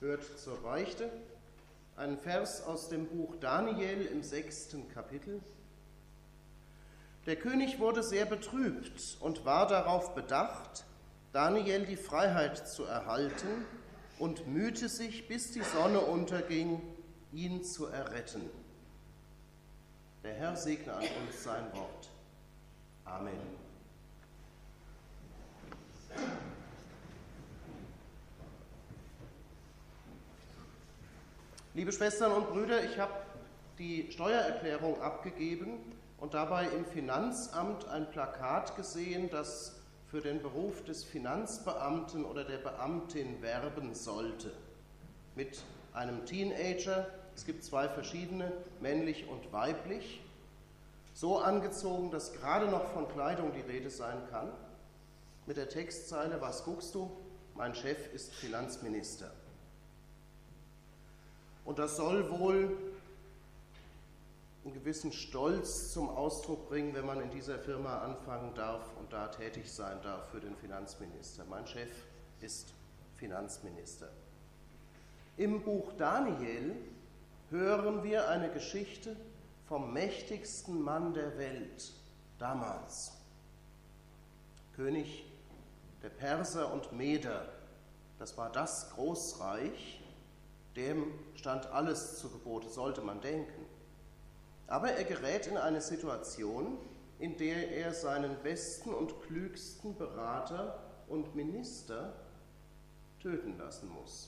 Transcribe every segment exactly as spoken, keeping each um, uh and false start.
hört zur Beichte einen Vers aus dem Buch Daniel im sechsten Kapitel. Der König wurde sehr betrübt und war darauf bedacht, Daniel die Freiheit zu erhalten, und mühte sich, bis die Sonne unterging, ihn zu erretten. Der Herr segne an uns sein Wort. Amen. Liebe Schwestern und Brüder, ich habe die Steuererklärung abgegeben und dabei im Finanzamt ein Plakat gesehen, das für den Beruf des Finanzbeamten oder der Beamtin werben sollte. Mit einem Teenager, es gibt zwei verschiedene, männlich und weiblich, so angezogen, dass gerade noch von Kleidung die Rede sein kann, mit der Textzeile: Was guckst du? Mein Chef ist Finanzminister. Und das soll wohl einen gewissen Stolz zum Ausdruck bringen, wenn man in dieser Firma anfangen darf und da tätig sein darf für den Finanzminister. Mein Chef ist Finanzminister. Im Buch Daniel hören wir eine Geschichte vom mächtigsten Mann der Welt damals. König der Perser und Meder, das war das Großreich, dem stand alles zu Gebote, sollte man denken. Aber er gerät in eine Situation, in der er seinen besten und klügsten Berater und Minister töten lassen muss.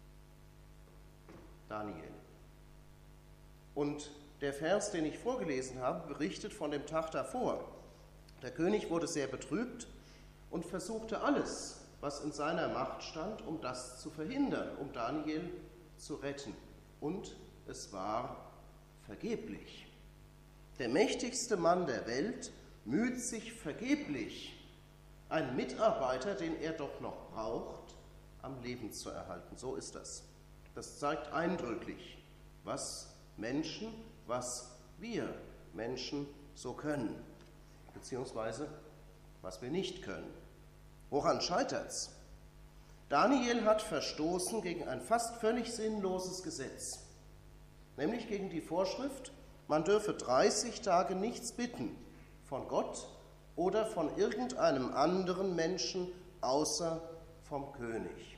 Daniel. Und der Vers, den ich vorgelesen habe, berichtet von dem Tag davor. Der König wurde sehr betrübt und versuchte alles, was in seiner Macht stand, um das zu verhindern, um Daniel zu retten. Und es war vergeblich. Der mächtigste Mann der Welt müht sich vergeblich, einen Mitarbeiter, den er doch noch braucht, am Leben zu erhalten. So ist das. Das zeigt eindrücklich, was Menschen, was wir Menschen so können, beziehungsweise was wir nicht können. Woran scheitert's? Daniel hat verstoßen gegen ein fast völlig sinnloses Gesetz, nämlich gegen die Vorschrift, man dürfe dreißig Tage nichts bitten von Gott oder von irgendeinem anderen Menschen außer vom König.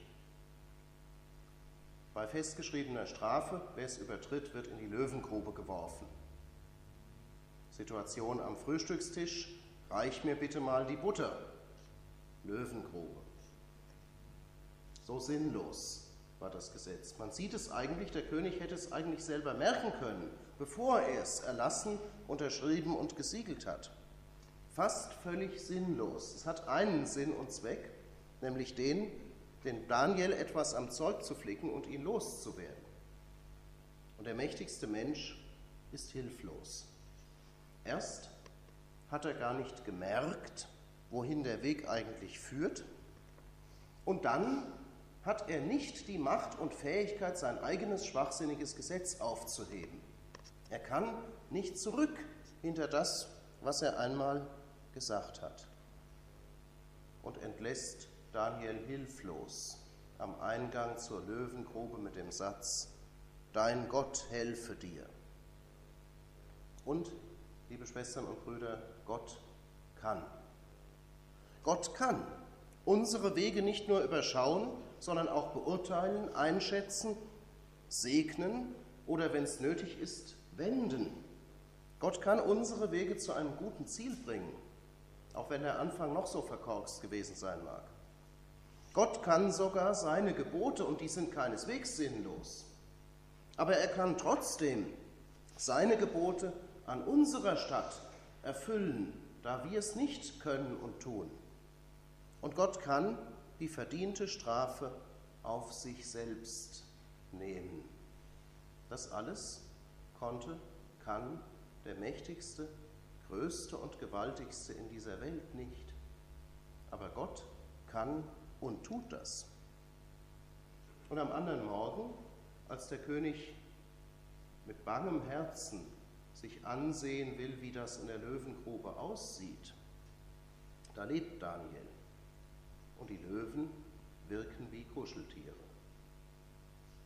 Bei festgeschriebener Strafe, wer es übertritt, wird in die Löwengrube geworfen. Situation am Frühstückstisch: Reich mir bitte mal die Butter. Löwengrube. So sinnlos war das Gesetz. Man sieht es eigentlich, der König hätte es eigentlich selber merken können, bevor er es erlassen, unterschrieben und gesiegelt hat. Fast völlig sinnlos. Es hat einen Sinn und Zweck, nämlich den, den Daniel etwas am Zeug zu flicken und ihn loszuwerden. Und der mächtigste Mensch ist hilflos. Erst hat er gar nicht gemerkt, wohin der Weg eigentlich führt, und dann hat er nicht die Macht und Fähigkeit, sein eigenes schwachsinniges Gesetz aufzuheben. Er kann nicht zurück hinter das, was er einmal gesagt hat, und entlässt Daniel hilflos am Eingang zur Löwengrube mit dem Satz: Dein Gott helfe dir. Und, liebe Schwestern und Brüder, Gott kann. Gott kann unsere Wege nicht nur überschauen, sondern auch beurteilen, einschätzen, segnen oder, wenn es nötig ist, wenden. Gott kann unsere Wege zu einem guten Ziel bringen, auch wenn der Anfang noch so verkorkst gewesen sein mag. Gott kann sogar seine Gebote, und die sind keineswegs sinnlos, aber er kann trotzdem seine Gebote an unserer Stadt erfüllen, da wir es nicht können und tun. Und Gott kann die verdiente Strafe auf sich selbst nehmen. Das alles konnte, kann der mächtigste, größte und gewaltigste in dieser Welt nicht. Aber Gott kann und tut das. Und am anderen Morgen, als der König mit bangem Herzen sich ansehen will, wie das in der Löwengrube aussieht, da lebt Daniel. Und die Löwen wirken wie Kuscheltiere.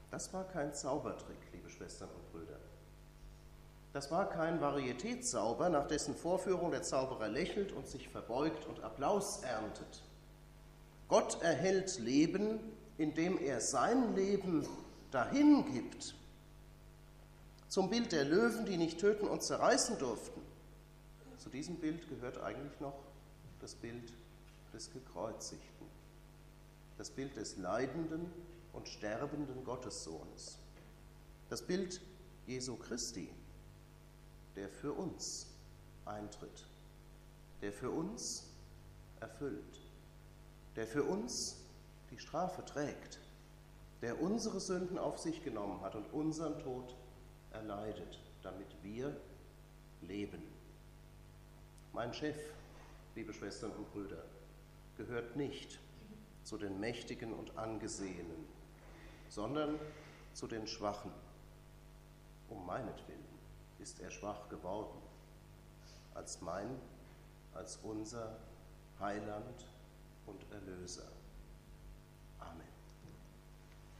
Das war kein Zaubertrick, liebe Schwestern und Brüder. Das war kein Varietätszauber, nach dessen Vorführung der Zauberer lächelt und sich verbeugt und Applaus erntet. Gott erhält Leben, indem er sein Leben dahin gibt. Zum Bild der Löwen, die nicht töten und zerreißen durften. Zu diesem Bild gehört eigentlich noch das Bild des Gekreuzigten, das Bild des leidenden und sterbenden Gottessohnes, das Bild Jesu Christi, der für uns eintritt, der für uns erfüllt, der für uns die Strafe trägt, der unsere Sünden auf sich genommen hat und unseren Tod erleidet, damit wir leben. Mein Chef, liebe Schwestern und Brüder, gehört nicht zu den Mächtigen und Angesehenen, sondern zu den Schwachen. Um meinetwillen ist er schwach geworden, als mein, als unser Heiland und Erlöser.